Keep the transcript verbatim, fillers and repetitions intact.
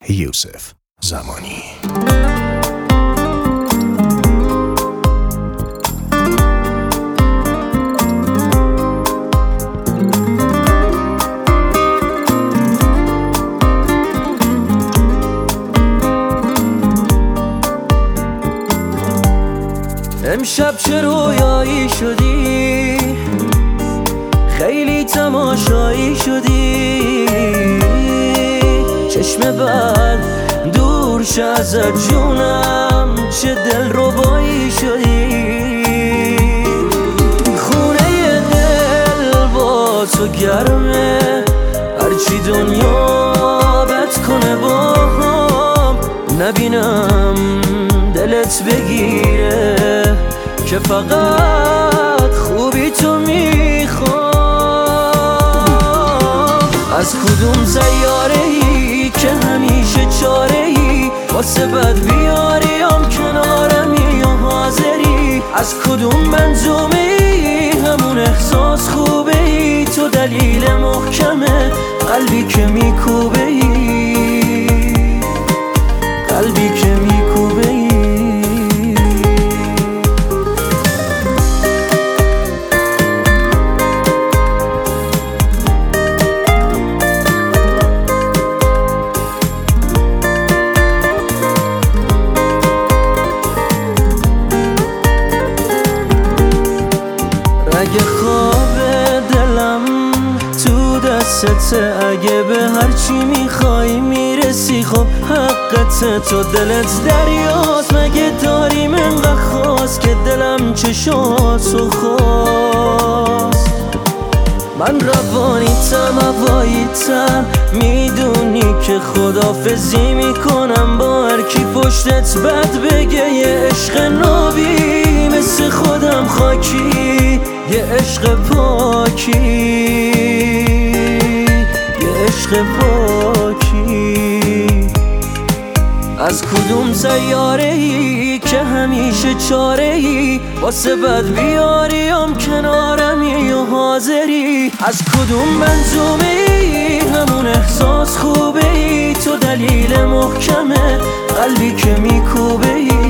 یوسف زمانی. امشب چه رویایی شدی، خیلی تماشایی شدی، چشم بد دور شه ازت جونم، چه دل ربایی شدی. خونه دل با تو گرمه، هرچی دنیا بد کنه با هم، نبینم دلت بگیره که فقط خوبی تو میخوام. از کدوم سیاره ای که همیشه چاره ای، واسه بد بیاریم کنارمی و حاضری. از کدوم منظومه ای همون احساس خوبه ای، تو دلیل محکمه قلبی که میکوبه ای، قلبی که میکوبه ای. اگه خواب دلم تو دستته، اگه به هرچی میخوای میرسی، خب حقته، تو دلت دریاست، مگه داریم انقدر خواست که دلم چشاتو خواست. من روانیتم هواییتم، میدونی که خدافزی میکنم با هر کی پشتت بد بگه. یه عشق نابی مثل خودم خاکی، یه عشق پاکی، یه عشق پاکی. از کدوم سیاره ای که همیشه چاره ای، واسه بد بیاریم کنارمی و حاضری. از کدوم منظومه ای همون احساس خوبه ای، تو دلیل محکمه قلبی که میکوبه ای.